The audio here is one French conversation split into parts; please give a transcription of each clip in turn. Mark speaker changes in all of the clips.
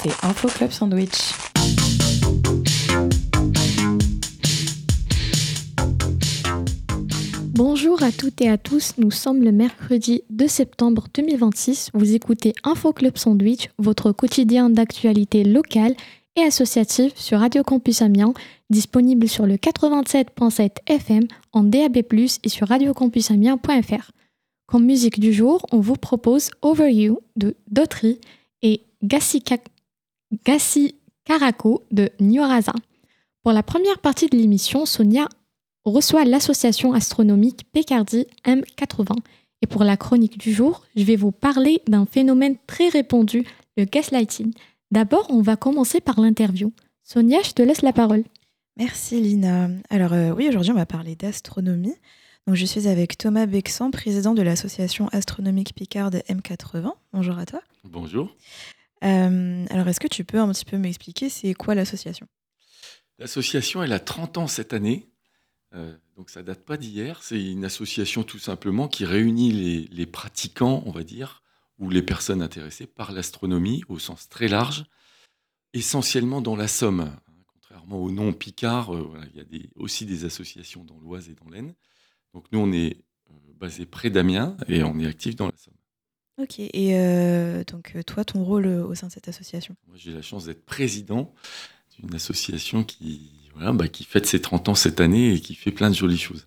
Speaker 1: c'est Info Club Sandwich.
Speaker 2: Bonjour à toutes et à tous, nous sommes le mercredi 2 septembre 2026. Vous écoutez Info Club Sandwich, votre quotidien d'actualité locale et associative sur Radio Campus Amiens, disponible sur le 87.7 FM en DAB+, et sur radiocampusamiens.fr. Comme musique du jour, on vous propose Over You de Daughtry et Gassi Caraco de Nyoraza. Pour la première partie de l'émission, Sonia reçoit l'association astronomique Picardy M80. Et pour la chronique du jour, je vais vous parler d'un phénomène très répandu, le gaslighting. D'abord, on va commencer par l'interview. Sonia, je te laisse la parole.
Speaker 1: Merci Lina. Alors oui, aujourd'hui on va parler d'astronomie. Donc je suis avec Thomas Bexan, président de l'association astronomique Picard M80. Bonjour à toi.
Speaker 3: Bonjour.
Speaker 1: Alors est-ce que tu peux un petit peu m'expliquer c'est quoi l'association ?
Speaker 3: L'association, elle a 30 ans cette année. Donc ça date pas d'hier. C'est une association tout simplement qui réunit les pratiquants, on va dire, ou les personnes intéressées par l'astronomie au sens très large, essentiellement dans la Somme. Contrairement au nom Picard, voilà, il y a aussi des associations dans l'Oise et dans l'Aisne. Donc nous, on est basé près d'Amiens et on est actif dans la Somme.
Speaker 1: Ok, et donc toi, ton rôle au sein de cette association ?
Speaker 3: Moi, j'ai la chance d'être président d'une association qui fête ses 30 ans cette année et qui fait plein de jolies choses.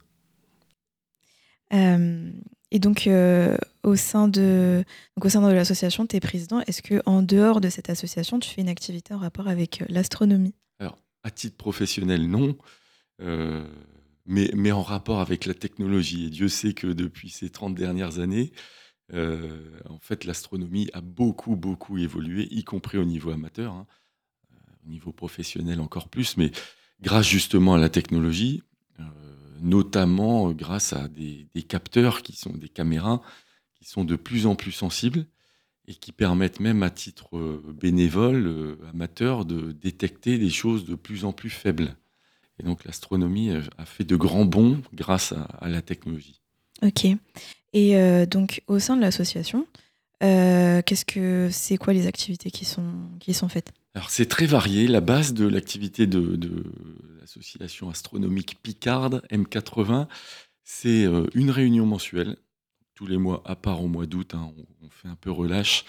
Speaker 1: Et donc, au sein de l'association, tu es président. Est-ce qu'en dehors de cette association, tu fais une activité en rapport avec l'astronomie ?
Speaker 3: Alors, à titre professionnel, non, mais en rapport avec la technologie. Et Dieu sait que depuis ces 30 dernières années, en fait, l'astronomie a beaucoup, beaucoup évolué, y compris au niveau amateur, hein, au niveau professionnel encore plus, mais grâce justement à la technologie, notamment grâce à des capteurs qui sont des caméras qui sont de plus en plus sensibles et qui permettent même à titre bénévole, amateur, de détecter des choses de plus en plus faibles. Et donc l'astronomie a fait de grands bonds grâce à la technologie.
Speaker 1: Ok. Et donc, au sein de l'association, c'est quoi les activités qui sont faites ?
Speaker 3: Alors c'est très varié. La base de l'activité de l'association astronomique Picard M80, c'est une réunion mensuelle, tous les mois, à part au mois d'août, hein, on fait un peu relâche.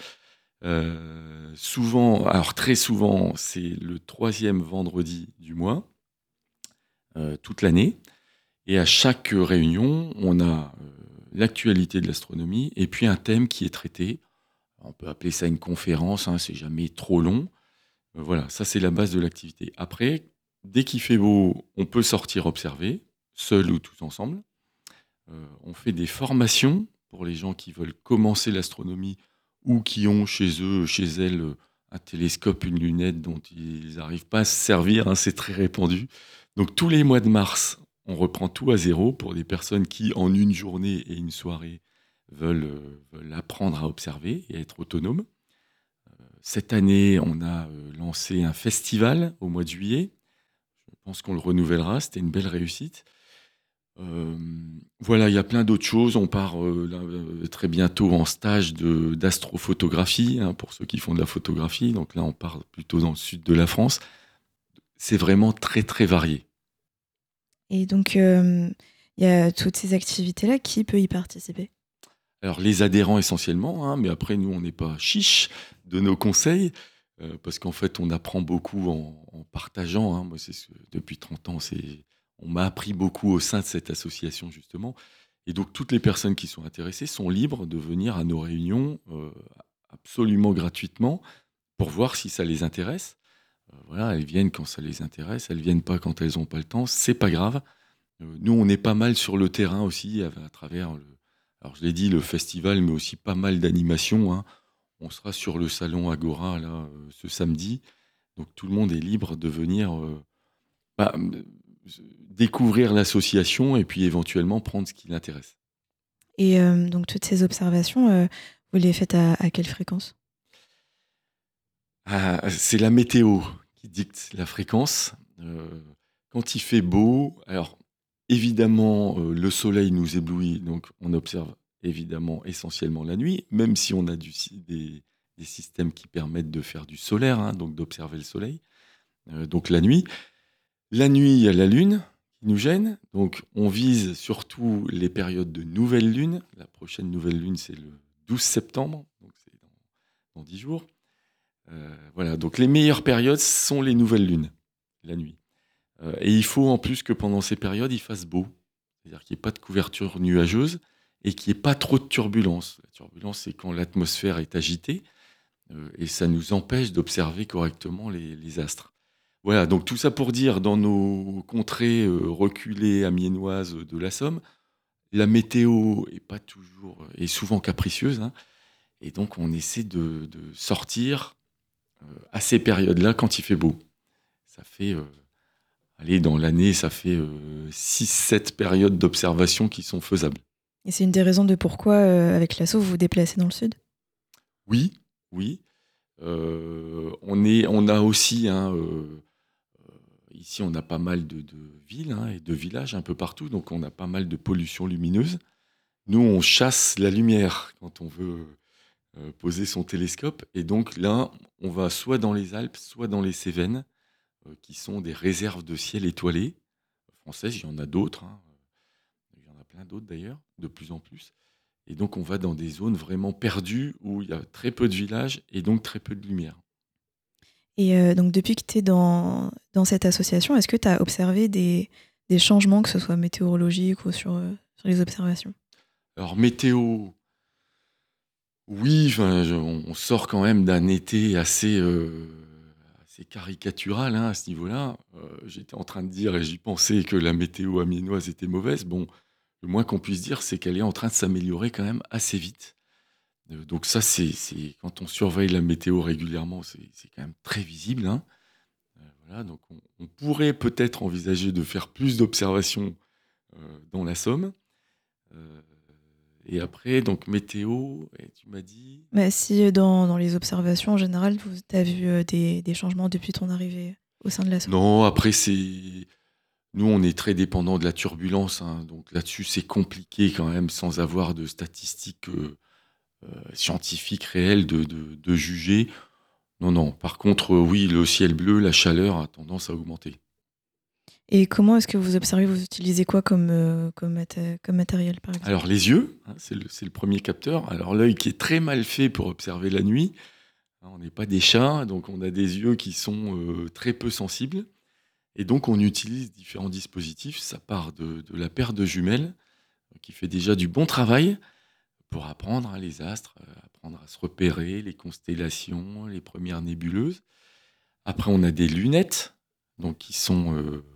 Speaker 3: Très souvent, c'est le 3e vendredi du mois, toute l'année. Et à chaque réunion, on a l'actualité de l'astronomie et puis un thème qui est traité. On peut appeler ça une conférence, hein, c'est jamais trop long. Voilà, ça c'est la base de l'activité. Après, dès qu'il fait beau, on peut sortir observer, seul ou tous ensemble. On fait des formations pour les gens qui veulent commencer l'astronomie ou qui ont chez eux, chez elles, un télescope, une lunette dont ils n'arrivent pas à se servir, hein, c'est très répandu. Donc tous les mois de mars, on reprend tout à zéro pour des personnes qui, en une journée et une soirée, veulent apprendre à observer et à être autonomes. Cette année, on a lancé un festival au mois de juillet. Je pense qu'on le renouvellera, c'était une belle réussite. Voilà, il y a plein d'autres choses. On part très bientôt en stage d'astrophotographie, hein, pour ceux qui font de la photographie. Donc là, on part plutôt dans le sud de la France. C'est vraiment très, très varié.
Speaker 1: Et donc, il y a toutes ces activités-là, qui peut y participer ?
Speaker 3: Alors, les adhérents essentiellement, hein, mais après, nous, on n'est pas chiche de nos conseils, parce qu'en fait, on apprend beaucoup en partageant. Hein. Moi, depuis 30 ans, on m'a appris beaucoup au sein de cette association, justement. Et donc, toutes les personnes qui sont intéressées sont libres de venir à nos réunions absolument gratuitement pour voir si ça les intéresse. Voilà, elles viennent quand ça les intéresse, elles viennent pas quand elles n'ont pas le temps, c'est pas grave. Nous, on est pas mal sur le terrain aussi, à travers alors je l'ai dit, le festival, mais aussi pas mal d'animations, hein. On sera sur le salon Agora là, ce samedi, donc tout le monde est libre de venir découvrir l'association et puis éventuellement prendre ce qui l'intéresse.
Speaker 1: Et donc, toutes ces observations, vous les faites à quelle fréquence ?
Speaker 3: C'est la météo qui dicte la fréquence. Quand il fait beau, alors évidemment, le soleil nous éblouit, donc on observe évidemment essentiellement la nuit, même si on a des des systèmes qui permettent de faire du solaire, hein, donc d'observer le soleil. Donc la nuit. La nuit, il y a la lune qui nous gêne. Donc on vise surtout les périodes de nouvelle lune. La prochaine nouvelle lune, c'est le 12 septembre, donc c'est dans 10 jours. Voilà, donc les meilleures périodes sont les nouvelles lunes, la nuit. Et il faut en plus que pendant ces périodes, il fasse beau. C'est-à-dire qu'il n'y ait pas de couverture nuageuse et qu'il n'y ait pas trop de turbulence. La turbulence, c'est quand l'atmosphère est agitée et ça nous empêche d'observer correctement les astres. Voilà, donc tout ça pour dire, dans nos contrées reculées amiénoises de la Somme, la météo est souvent capricieuse, hein, et donc on essaie de sortir à ces périodes-là quand il fait beau. Ça fait, dans l'année, ça fait 6-7 périodes d'observation qui sont faisables.
Speaker 1: Et c'est une des raisons de pourquoi, avec l'asso, vous vous déplacez dans le sud?
Speaker 3: Oui. On a aussi, ici, on a pas mal de villes, hein, et de villages un peu partout, donc on a pas mal de pollution lumineuse. Nous, on chasse la lumière quand on veut poser son télescope, et donc là, on va soit dans les Alpes, soit dans les Cévennes, qui sont des réserves de ciel étoilé françaises. Il y en a d'autres, hein. Il y en a plein d'autres d'ailleurs, de plus en plus. Et donc, on va dans des zones vraiment perdues où il y a très peu de villages et donc très peu de lumière.
Speaker 1: Et donc depuis que tu es dans cette association, est-ce que tu as observé des changements, que ce soit météorologiques ou sur les observations?
Speaker 3: Alors, météo, oui, on sort quand même d'un été assez caricatural, hein, à ce niveau-là. J'étais en train de dire, et j'y pensais, que la météo amiénoise était mauvaise. Bon, le moins qu'on puisse dire, c'est qu'elle est en train de s'améliorer quand même assez vite. Donc ça, c'est quand on surveille la météo régulièrement, c'est quand même très visible, hein. Voilà, donc on pourrait peut-être envisager de faire plus d'observations dans la Somme. Et après, donc météo, et tu m'as dit...
Speaker 1: Bah, si dans les observations en général, tu as vu des changements depuis ton arrivée au sein de l'asso?
Speaker 3: Non, après, nous, on est très dépendant de la turbulence, hein, donc là-dessus, c'est compliqué quand même, sans avoir de statistiques scientifiques réelles de juger. Non. Par contre, oui, le ciel bleu, la chaleur a tendance à augmenter.
Speaker 1: Et comment est-ce que vous observez? Vous utilisez quoi comme matériel, par exemple?
Speaker 3: Alors, les yeux, hein, c'est le premier capteur. Alors, l'œil qui est très mal fait pour observer la nuit. Hein, on n'est pas des chats, donc on a des yeux qui sont très peu sensibles. Et donc, on utilise différents dispositifs. Ça part de la paire de jumelles, qui fait déjà du bon travail pour apprendre, hein, les astres, apprendre à se repérer, les constellations, les premières nébuleuses. Après, on a des lunettes, donc qui sont,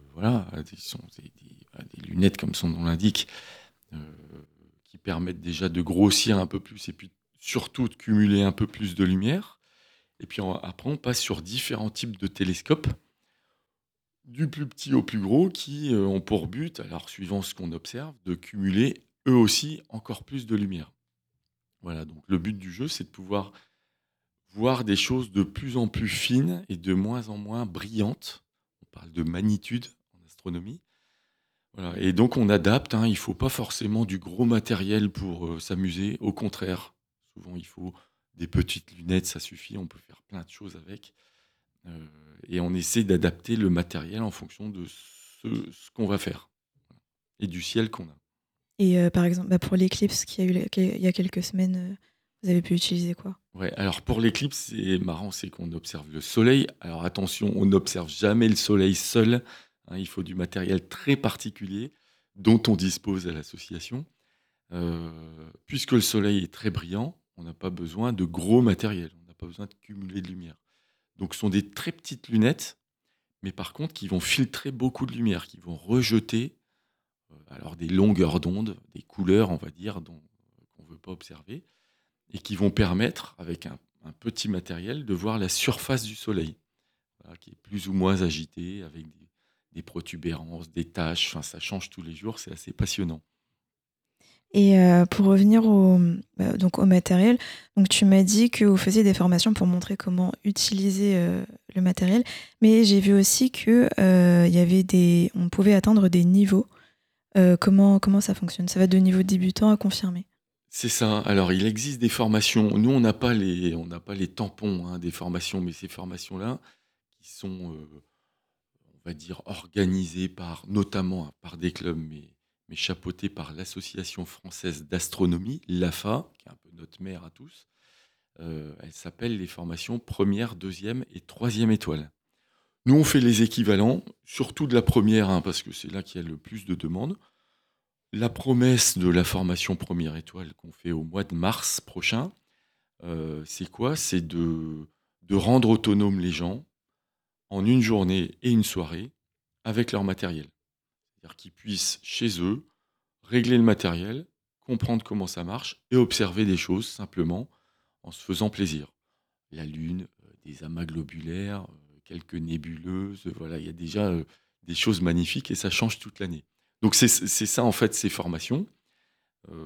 Speaker 3: des lunettes, comme son nom l'indique, qui permettent déjà de grossir un peu plus et puis surtout de cumuler un peu plus de lumière. Et puis après, on passe sur différents types de télescopes, du plus petit au plus gros, qui ont pour but, alors suivant ce qu'on observe, de cumuler eux aussi encore plus de lumière. Voilà, donc le but du jeu, c'est de pouvoir voir des choses de plus en plus fines et de moins en moins brillantes. On parle de magnitude en astronomie. Voilà, et donc on adapte, hein, il ne faut pas forcément du gros matériel pour s'amuser. Au contraire, souvent il faut des petites lunettes, ça suffit, on peut faire plein de choses avec. Et on essaie d'adapter le matériel en fonction de ce qu'on va faire et du ciel qu'on a.
Speaker 1: Et par exemple, pour l'éclipse qu'il y a eu il y a quelques semaines, vous avez pu utiliser quoi?
Speaker 3: Ouais, alors pour l'éclipse, c'est marrant, c'est qu'on observe le soleil. Alors attention, on n'observe jamais le soleil seul, hein, il faut du matériel très particulier dont on dispose à l'association. Puisque le soleil est très brillant, on n'a pas besoin de gros matériel, on n'a pas besoin de cumuler de lumière. Donc ce sont des très petites lunettes, mais par contre qui vont filtrer beaucoup de lumière, qui vont rejeter alors des longueurs d'onde, des couleurs, on va dire, qu'on ne veut pas observer, et qui vont permettre, avec un petit matériel, de voir la surface du soleil, voilà, qui est plus ou moins agitée, avec des protubérances, des taches, enfin, ça change tous les jours, c'est assez passionnant.
Speaker 1: Et pour revenir donc au matériel, donc tu m'as dit que vous faisiez des formations pour montrer comment utiliser le matériel, mais j'ai vu aussi que il y avait on pouvait atteindre des niveaux. Comment ça fonctionne? Ça va de niveau débutant à confirmé?
Speaker 3: C'est ça. Alors, il existe des formations. Nous, on n'a pas les tampons, hein, des formations, mais ces formations-là, qui sont, on va dire, organisées notamment, hein, par des clubs, mais chapeautées par l'Association française d'astronomie, l'AFA, qui est un peu notre mère à tous. Elles s'appellent les formations première, deuxième et troisième étoile. Nous, on fait les équivalents, surtout de la première, hein, parce que c'est là qu'il y a le plus de demandes. La promesse de la formation première étoile qu'on fait au mois de mars prochain, c'est quoi? C'est de rendre autonomes les gens en une journée et une soirée avec leur matériel. C'est-à-dire qu'ils puissent, chez eux, régler le matériel, comprendre comment ça marche et observer des choses simplement en se faisant plaisir. La Lune, des amas globulaires, quelques nébuleuses, voilà, il y a déjà des choses magnifiques et ça change toute l'année. Donc c'est ça en fait ces formations. Euh,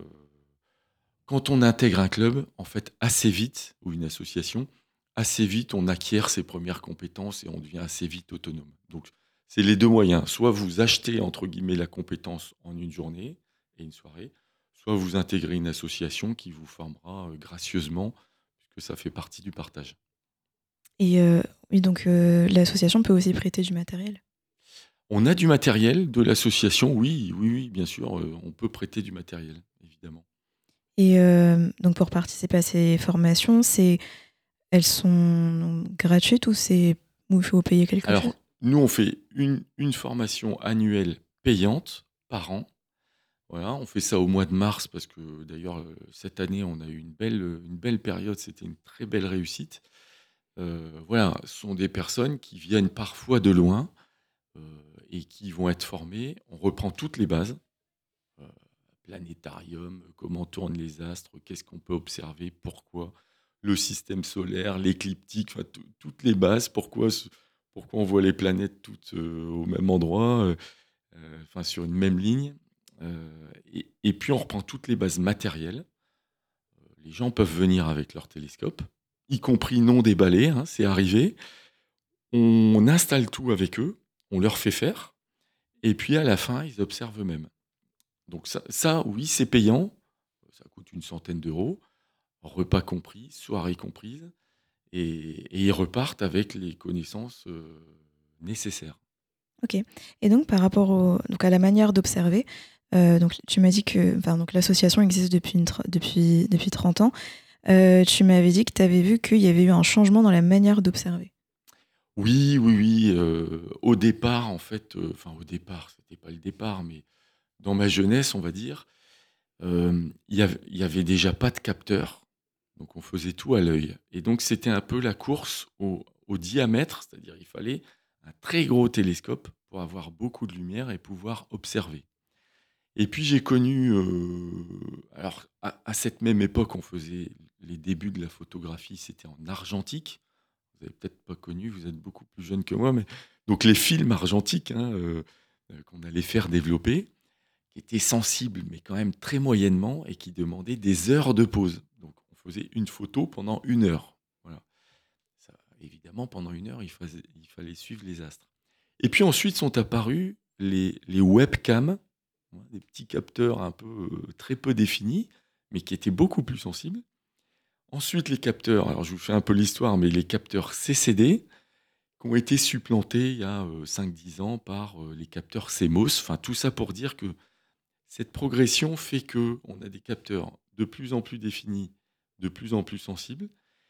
Speaker 3: Quand on intègre un club, en fait, assez vite, ou une association, assez vite, on acquiert ses premières compétences et on devient assez vite autonome. Donc, c'est les deux moyens. Soit vous achetez, entre guillemets, la compétence en une journée et une soirée, soit vous intégrez une association qui vous formera gracieusement, puisque ça fait partie du partage.
Speaker 1: Et oui, donc l'association peut aussi prêter du matériel.
Speaker 3: On a du matériel de l'association, oui, oui, oui, bien sûr, on peut prêter du matériel, évidemment.
Speaker 1: Et donc pour participer à ces formations, elles sont gratuites ou il faut payer quelque chose?
Speaker 3: Alors, nous, on fait une formation annuelle payante par an. Voilà, on fait ça au mois de mars parce que d'ailleurs, cette année, on a eu une belle période, c'était une très belle réussite. Voilà, ce sont des personnes qui viennent parfois de loin, heu et qui vont être formées. On reprend toutes les bases, heu, planétarium, comment tournent les astres, qu'est-ce qu'on peut observer, pourquoi, le système solaire, l'écliptique, enfin toutes les bases, pourquoi on voit les planètes toutes, au même endroit, enfin sur une même ligne, et puis on reprend toutes les bases matérielles. Les gens peuvent venir avec leur télescope, y compris non déballé, hein, c'est arrivé. On installe tout avec eux, on leur fait faire et puis à la fin, ils observent eux-mêmes. Donc ça oui, c'est payant, ça coûte une centaine d'euros, repas compris, soirée comprise et ils repartent avec les connaissances, nécessaires.
Speaker 1: Ok. Et donc par rapport donc à la manière d'observer, donc tu m'as dit que enfin, donc, l'association existe depuis 30 ans. Tu m'avais dit que tu avais vu qu'il y avait eu un changement dans la manière d'observer.
Speaker 3: Oui, oui, oui, au départ, en fait, enfin au départ, c'était pas le départ, mais dans ma jeunesse, on va dire, il y avait déjà pas de capteur, donc on faisait tout à l'œil et donc c'était un peu la course au diamètre, c'est-à-dire il fallait un très gros télescope pour avoir beaucoup de lumière et pouvoir observer et puis j'ai connu, alors à cette même époque, on faisait les débuts de la photographie, c'était en argentique. Vous avez peut-être pas connu, vous êtes beaucoup plus jeune que moi, mais donc les films argentiques, hein, qu'on allait faire développer, qui étaient sensibles, mais quand même très moyennement et qui demandaient des heures de pause. Donc on faisait une photo pendant 1 heure. Voilà. Ça, évidemment, pendant 1 heure, il fallait suivre les astres. Et puis ensuite sont apparus les webcams, hein, des petits capteurs un peu très peu définis, mais qui étaient beaucoup plus sensibles. Ensuite, les capteurs, alors je vous fais un peu l'histoire, mais les capteurs CCD, qui ont été supplantés il y a 5-10 ans par les capteurs CMOS. Enfin, tout ça pour dire que cette progression fait que on a des capteurs de plus en plus définis, de plus en plus sensibles,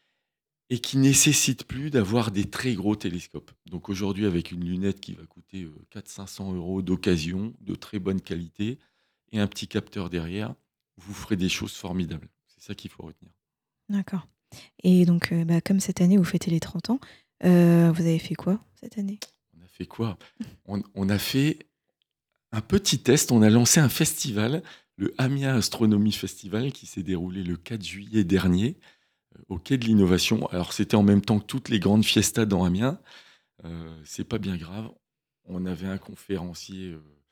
Speaker 3: et qui nécessitent plus d'avoir des très gros télescopes. Donc aujourd'hui, avec une lunette qui va coûter 400-500 euros d'occasion, de très bonne qualité, et un petit capteur derrière, vous ferez des choses formidables. C'est ça qu'il faut retenir.
Speaker 1: D'accord. Et donc, bah, comme cette année, vous fêtez les 30 ans, vous avez fait quoi cette année?
Speaker 3: On a fait quoi? On a fait un petit test, on a lancé un festival, le Amiens Astronomie Festival, qui s'est déroulé le 4 juillet dernier, au Quai de l'Innovation. Alors, c'était en même temps que toutes les grandes fiestas dans Amiens. C'est pas bien grave. On avait un conférencier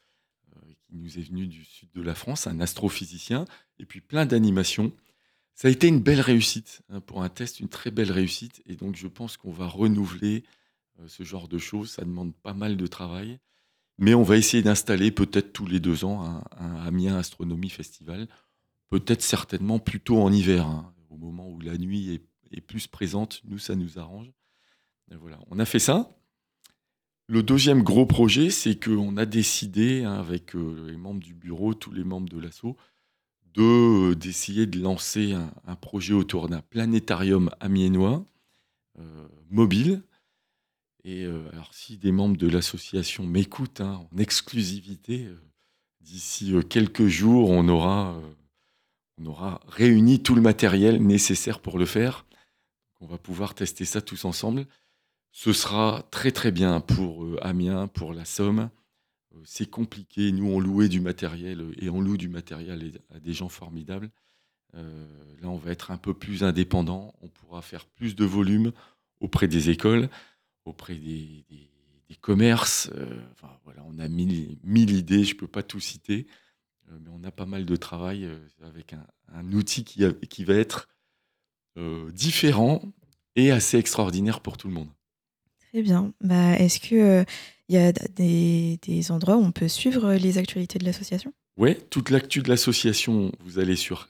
Speaker 3: qui nous est venu du sud de la France, un astrophysicien, et puis plein d'animations. Ça a été une belle réussite, hein, pour un test, une très belle réussite. Et donc, je pense qu'on va renouveler ce genre de choses. Ça demande pas mal de travail. Mais on va essayer d'installer peut-être tous les 2 ans un Amiens Astronomie Festival. peut-être certainement plutôt en hiver, au moment où la nuit est plus présente. Nous, ça nous arrange. Et voilà, on a fait ça. Le deuxième gros projet, c'est qu'on a décidé, avec les membres du bureau, tous les membres de l'asso, d'essayer de lancer un projet autour d'un planétarium amiénois, mobile. Et alors, si des membres de l'association m'écoutent en exclusivité, d'ici quelques jours, on aura réuni tout le matériel nécessaire pour le faire. On va pouvoir tester ça tous ensemble. Ce sera très très bien pour Amiens, pour la Somme. C'est compliqué. Nous, on louait du matériel et on loue du matériel à des gens formidables. Là, on va être un peu plus indépendant. On pourra faire plus de volume auprès des écoles, auprès des commerces. Voilà, on a mille idées. Je ne peux pas tout citer. Mais on a pas mal de travail avec un outil qui va être différent et assez extraordinaire pour tout le monde.
Speaker 1: Très bien. Est-ce qu'il y a des endroits où on peut suivre les actualités de l'association ?
Speaker 3: Oui, toute l'actu de l'association, vous allez sur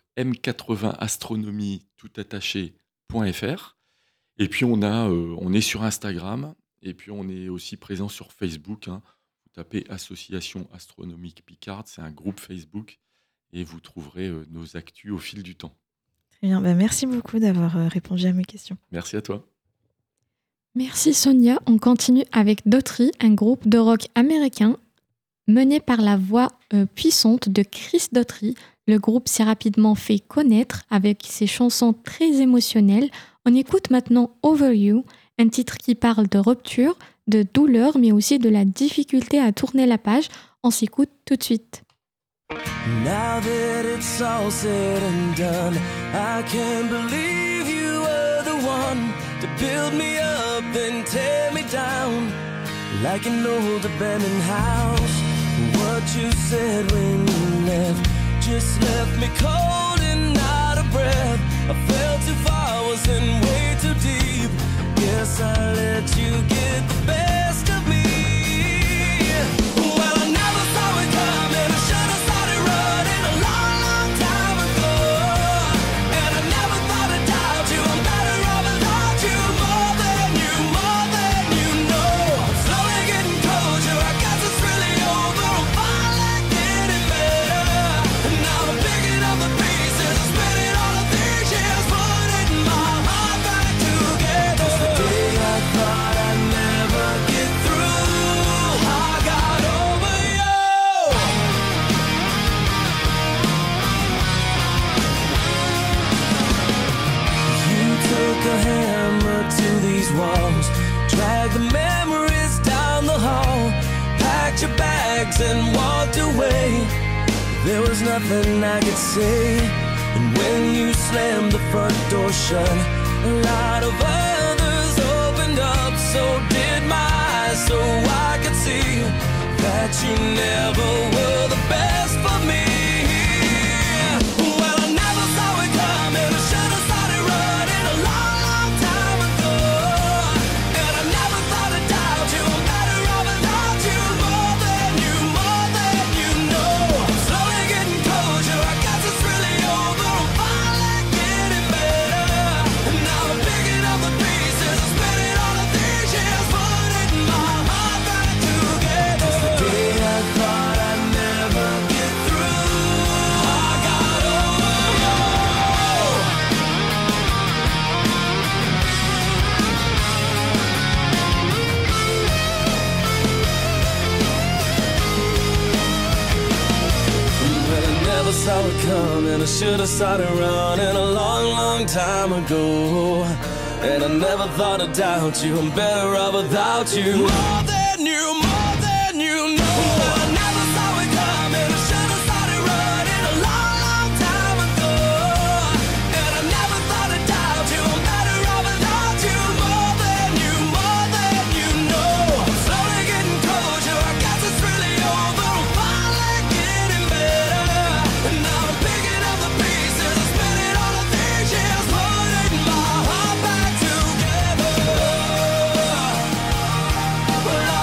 Speaker 3: m80astronomie.fr. Et puis on est sur Instagram. Et puis on est aussi présent sur Facebook. Vous tapez Association Astronomique Picard, c'est un groupe Facebook. Et vous trouverez nos actus au fil du temps.
Speaker 1: Très bien. Merci beaucoup d'avoir répondu à mes questions.
Speaker 3: Merci à toi.
Speaker 2: Merci Sonia. On continue avec Daughtry, un groupe de rock américain mené par la voix puissante de Chris Daughtry. Le groupe s'est rapidement fait connaître avec ses chansons très émotionnelles. On écoute maintenant Over You, un titre qui parle de rupture, de douleur, mais aussi de la difficulté à tourner la page. On s'écoute tout de suite.
Speaker 4: Now that it's all said and done, I can't believe you were the one to build me up and tear me down like an old abandoned house. What you said when you left just left me cold and out of breath. I fell too far, was in way too deep. Guess I let you get the best of me. Well, I never saw it coming. I should have started running a long, long time ago. And I never thought I'd doubt you. I'm better off without you. More than you know. I'm slowly getting closure. I guess it's really over. I'm finally getting better. And now I'm picking up the pieces. I'm spinning all of these years, putting my heart back together. It's the day I thought I'd never get through. I got over you. You took a hammer to these walls, dragged the memories down the hall, packed your bags and walked away. There was nothing I could say. And when you slammed the front door shut, a lot of others opened up. So did my eyes, so I could see that you never were the best for me. Well, I never saw it coming. I should have started running a long, long time ago. And I never thought I'd doubt you. I'm better off without you. More than you know. I'm slowly getting closure. I guess it's really over. I'm finally getting better. And now I'm picking up the pieces. I'm spinning all of these years, putting my heart back together. It's the day I thought I'd never get through. I got over you. Well, I never saw it coming. I should have started running a long, long time ago. And I never thought I'd doubt you. I'm better off without you. More than you know. Well, I never saw it coming. I should have started running a long, long time ago. And I never thought I'd doubt you. I'm better off without you. More than you know. I'm slowly getting closure. I guess it's really over. I'm finally getting better. And now I'm picking up the pieces. I'm spinning all of these years, putting my heart back together. Well,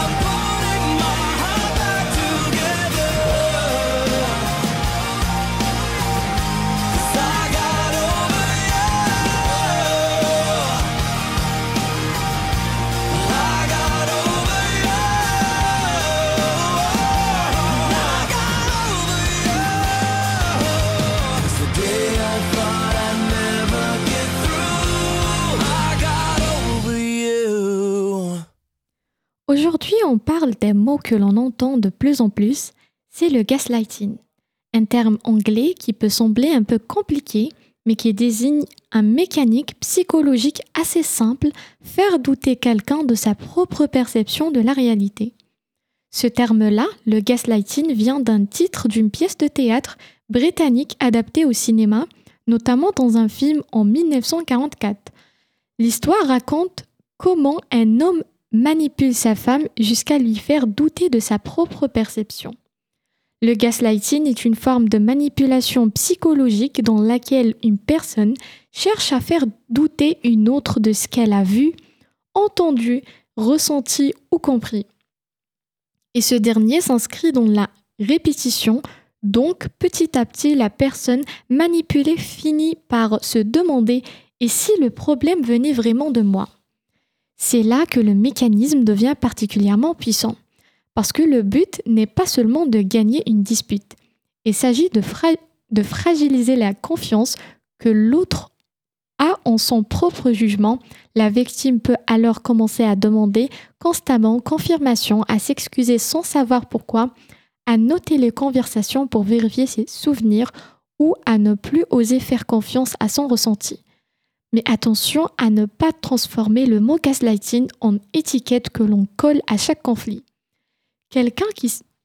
Speaker 2: Aujourd'hui, on parle d'un mot que l'on entend de plus en plus, c'est le gaslighting. Un terme anglais qui peut sembler un peu compliqué, mais qui désigne un mécanique psychologique assez simple, faire douter quelqu'un de sa propre perception de la réalité. Ce terme-là, le gaslighting, vient d'un titre d'une pièce de théâtre britannique adaptée au cinéma, notamment dans un film en 1944. L'histoire raconte comment un homme manipule sa femme jusqu'à lui faire douter de sa propre perception. Le gaslighting est une forme de manipulation psychologique dans laquelle une personne cherche à faire douter une autre de ce qu'elle a vu, entendu, ressenti ou compris. Et ce dernier s'inscrit dans la répétition, donc petit à petit la personne manipulée finit par se demander « et si le problème venait vraiment de moi ?» C'est là que le mécanisme devient particulièrement puissant, parce que le but n'est pas seulement de gagner une dispute. Il s'agit de fragiliser la confiance que l'autre a en son propre jugement. La victime peut alors commencer à demander constamment confirmation, à s'excuser sans savoir pourquoi, à noter les conversations pour vérifier ses souvenirs ou à ne plus oser faire confiance à son ressenti. Mais attention à ne pas transformer le mot gaslighting en étiquette que l'on colle à chaque conflit. Quelqu'un qui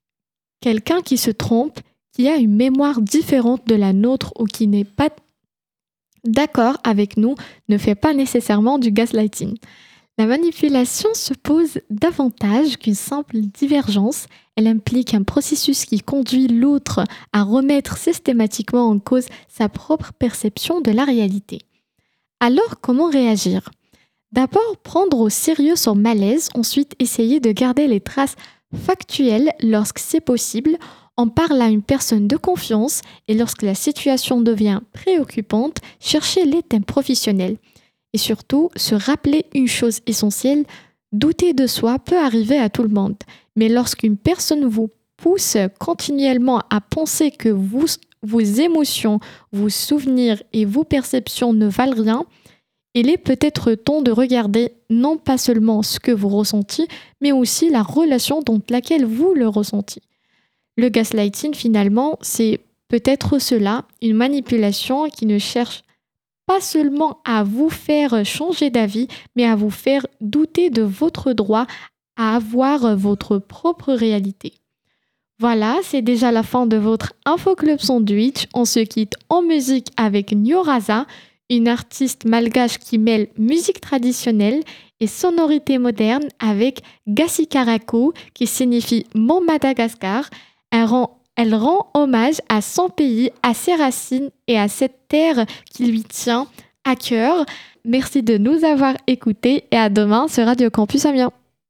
Speaker 2: se trompe, qui a une mémoire différente de la nôtre ou qui n'est pas d'accord avec nous ne fait pas nécessairement du gaslighting. La manipulation suppose davantage qu'une simple divergence. Elle implique un processus qui conduit l'autre à remettre systématiquement en cause sa propre perception de la réalité. Alors, comment réagir ? D'abord, prendre au sérieux son malaise, ensuite essayer de garder les traces factuelles lorsque c'est possible. On parle à une personne de confiance et lorsque la situation devient préoccupante, chercher l'aide professionnel. Et surtout, se rappeler une chose essentielle, douter de soi peut arriver à tout le monde. Mais lorsqu'une personne vous pousse continuellement à penser que vos émotions, vos souvenirs et vos perceptions ne valent rien, il est peut-être temps de regarder non pas seulement ce que vous ressentez, mais aussi la relation dans laquelle vous le ressentez. Le gaslighting, finalement, c'est peut-être cela, une manipulation qui ne cherche pas seulement à vous faire changer d'avis, mais à vous faire douter de votre droit à avoir votre propre réalité. Voilà, c'est déjà la fin de votre Info Club Sandwich. On se quitte en musique avec Nyoraza, une artiste malgache qui mêle musique traditionnelle et sonorité moderne avec Gassikarako, qui signifie Mon Madagascar. Elle rend hommage à son pays, à ses racines et à cette terre qui lui tient à cœur. Merci de nous avoir écoutés et à demain sur Radio Campus Amiens.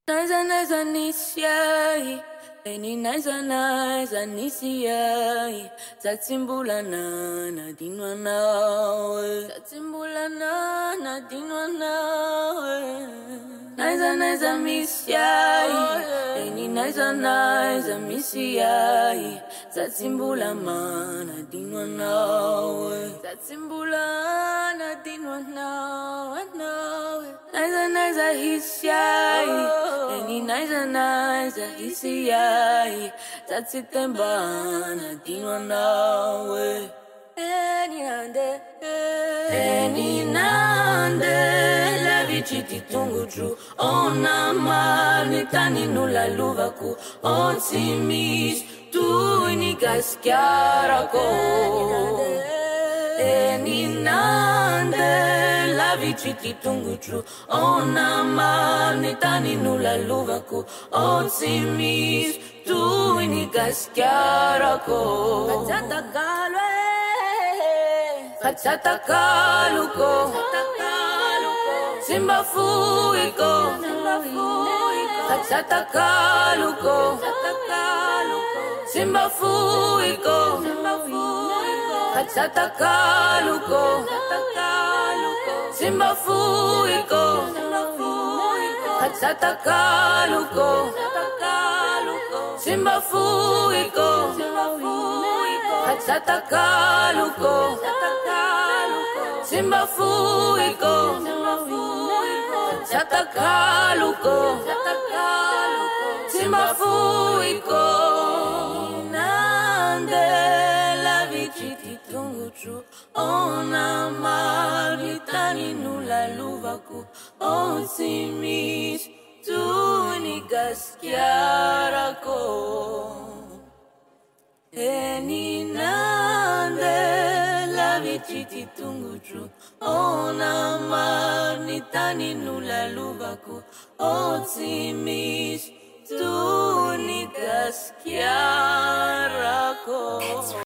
Speaker 5: Eni naisa naisa nisiyai Tatsimbulana na dinwa nawe Tatsimbulana na dinwa nawe Naisa naisa misiyai Eni naisa naisa misiyai Tatsimbulana na dinwa nawe Tatsimbulana dinwa nawe Naisa naisa hisiyai Eni naisa naisa hisiyai Tatsitembana dinwa nawe Eni nande La viciti tunguju Ona mani tani nula luvaku On simis Tu ini gaskiarako Eni nande La viciti tunguju Ona mani tani nula luvaku On simis Tu ini gaskiarako Fatata kaluko Simba fuiko Fatata kaluko Simba fuiko Fatata kaluko Simba fuiko Fatata kaluko Simba fuiko Fatata kaluko Simba fuiko Satakaluko Timafuiko Nande la vichiti tunguchu Ona marbitani nula luvaku Onsimis tunigas chiarako Eninande la vichiti tunguchu Ona marnitani nula luvaku Onsimis tunigas chiarako